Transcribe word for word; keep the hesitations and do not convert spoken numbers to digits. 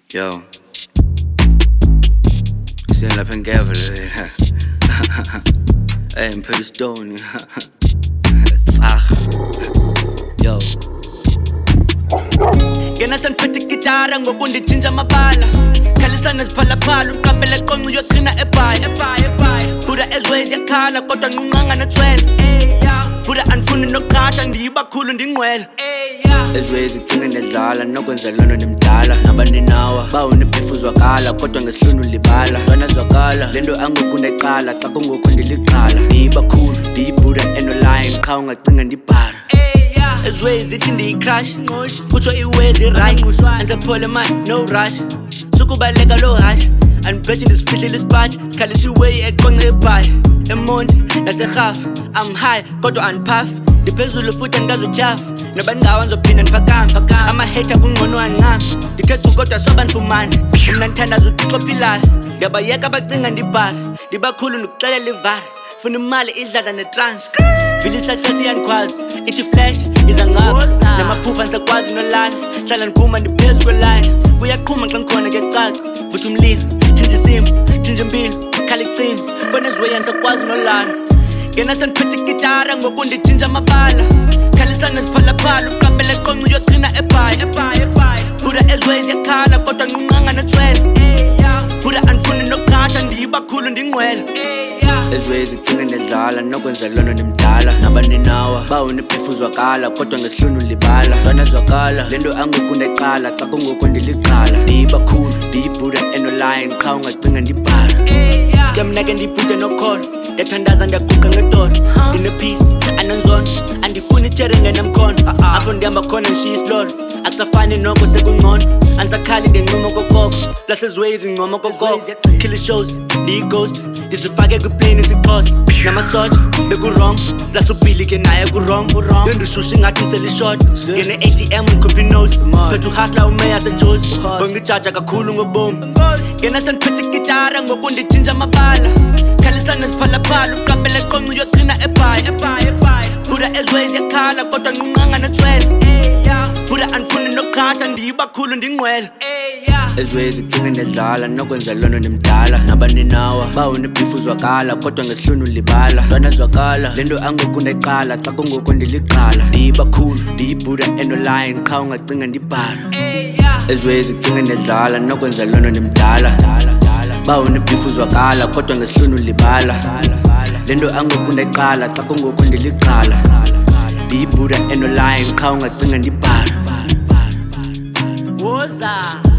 Yo, sitting up in Gavel. Hey, I'm pretty stone. Yo, ngena saniphethe igitara ngokundijinja amabala khalisa neziphalaphala uqaphela eqonco uyogcina ebhaya buda ezways yakhala kodwa nqunqanga nethwele buda anifuni nokuqhatha ndiyibakhulu ndingqwele ezways igcine nedlala nokwenza lona nemdala nabaninawa bawunebhifu zwakala kodwa ngesihlunu libala ntwana zwakala lento angokundeqala xa kungokho ndiliqala ndiyibakhulu ndiyibuda enoline qha ungacinga ndibhala ezways ithi ndiyicrush kutsho iways iright andisaphole man no rush sukubaleka lo hash andibheje ndisifihlile isipaji khalisa iway eqonce ebhaya emonti naserhafu I'm high kodwa andiphafi ndiphezulu futhi andikazutyhafa noba ndingawa ndizophinda ndiphakama amahater kungcono anqama ndithetha kodwa soba ndifumane mna ndithandaza uxophilayo ndiyabayeka bacinga ndibhala ndibakhulu ndikuxelela ivara funa imali idladla netrans vile success iyandikhwazi ithi flash iza ngapha namaphupha ndisakwazi nolala hlala ndiguma ndiphezu kweline kuyaqhuma xa ngikhona kuyacaca futhi umlilo tshintsha isimo tshintsha impilo khala icini fona eziweya ndisakwazi nolala ngena sandiphethe igitara ngokundijinja amabala khalisa neziphalaphala uqaphela eqonco uyogcina ebhaya buda ezways yakhala kodwa nqunqanga nethwele buda anifuni nokuqhatha ndiyibakhulu ndingqwele ezways igcine nedlala nokwenza lona nemdala nabaninawa bawunebhifu zwakala kodwa ngesihlunu libala ntwana zwakala lento angokundeqala xa kungokho ndiliqala ndiyibakhulu ndiyibuda enoline qha ungacinga ndibhala kemnake ndiyibhude nokholo ndiyathandaza ndiyaguqa ngedolo ndinepeace ananzono andifuni itshere ngenamkhono apho ndihamba khona ndishiya isilolo akusafani noko sekungcono andisakhali ngencumo kokoko lasezways ingcomo kokoko kill shows ndiyighost ndizifake kwiplane isixhosa namasotsha bekurong lasubhili ke naye kurong yondishusha ingathi ndiselishota ngene A T M ndikhuphe inotes phethe uhasla umeya sejozi bongijaja kakhulu ngobomi ngena sandiphethe igitara ngokundijinja amabala khalisa neziphalaphala uqaphela eqonco uyogcina ebhaya buda ezways yakhala kodwa nqunqanga nethwele buda anifuni nokuqhatha ndiyibakhulu ndingqwele ezways igcine nedlala nokwenza lona nemdala nabaninawa bawunebhifu zwakala kodwa ngesihlunu libala ntwana zwakala lento angokundeqala xa kungokho ndiliqala ndiyibakhulu ndiyibuda enoline qha ungacinga ndibhala ezways igcine nedlala nokwenza lona nemdala bawunebhifu zwakala kodwa ngesihlunu libala lento angokundeqala xa kungokho ndiliqala ndiyibuda enoline qha ungacinga ndibhala woza